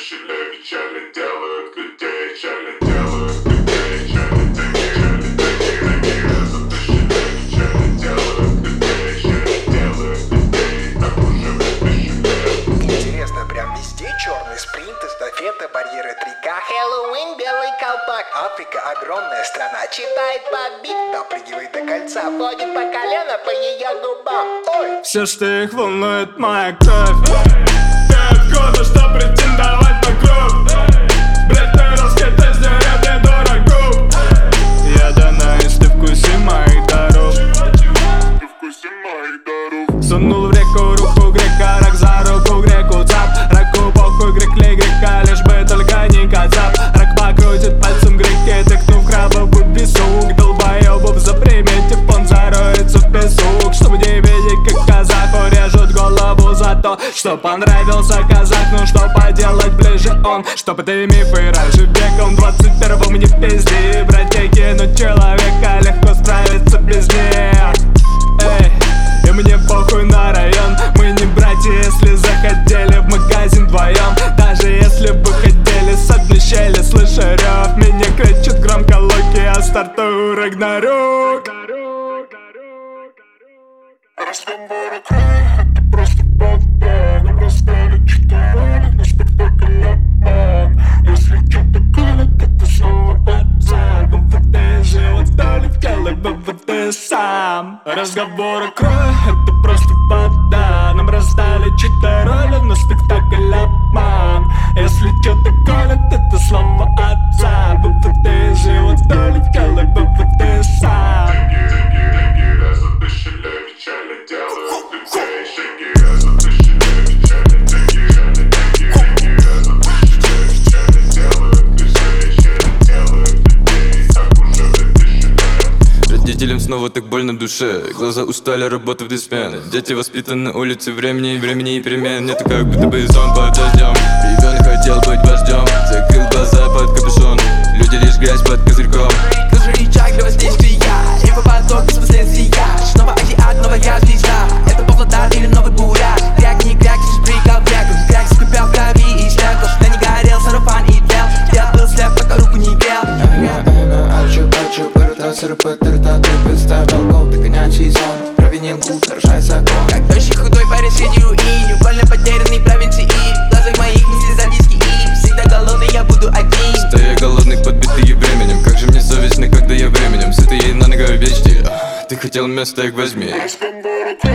запрещены, печально делают людей, печально делают людей, печально запрещены, печально делают людей, печально делают людей, так уже запрещены. Интересно, прям везде черный спринт, эстафета, барьеры 3К, Хэллоуин, белый колпак. Африка огромная страна, читает по бит, допрыгивает до кольца, водит по колено по ее губам. Ой! Все, что их волнует, моя кровь. Ты откуда, что претендовать на кровь? Блядь, ты раскидай, сделай мне дорогу. Я Данаис, ты вкуси моих даров. Ты вкуси моих даров. Сунул в реку руку грека, рак за руку греку цап. Раку похуй, грек ли грека, лишь бы только не кацап. Рак покрутит пальцем греки, тыкнув краба в песок. Долбоебов заприметив, он зароется в песок. Чтобы не видеть, как казаху режут голову за то, что понравился казах. Ну что поделать, ближе он. Чтоб эти мифы раньше веком 21-м не пизди. Братья, но человека легко справиться без них. Эй, и мне похуй на район. Мы не братья, если захотели в магазин вдвоем. Даже если бы хотели с одной щели, слыша рев. Меня кричат громко Локи, а стартую Рагнарёк. Разговор о крае, это просто подбор. Нам раздали 4 роли на спектакль обман. Если что-то колет, это снова отца. ВВД же отдали в тело, ВВД сам. Разговор о крае, это просто вода. Нам раздали 4 роли на спектакль обман. Если что-то колет, это слово отца. ВВД же отдали в тело, ВВД сам. Деньги запрещены, печально делают людей, деньги запрещены, печально делают людей, так уже запрещены. Родителям снова так больно в душе. Глаза устали, работа в 2 смены. Дети воспитаны на улице времени и перемен. Нету как будто бы сон под дождем. Ребенок хотел быть вождем, закрыл глаза под капюшон. Люди лишь грязь под козырьком. Тоже рычаг для воздействия, и по поток без последствия. Снова азиат, новая звезда. Это Павлодар или Новый Бурят. Кряк, не кряк, здесь прыгал кряком. Кряк скрипел в крови и стекол. Что не горел, сарафан и тлел. Я был слеп, пока руку не грел. Ачу, пырта, ты представил гол. Ты конячий сон, провинил гуд, нарушай закон. Как тощий худой парень среди руин, больно потерянный провинции. В глазах моих мыслей зардиски и всегда голодный я буду один. Стоя голодных, подбитые временем. Как же мне совестно, когда я временем. Сытые на ногах вечти. Ты хотел место, их возьми. Разговор о крае.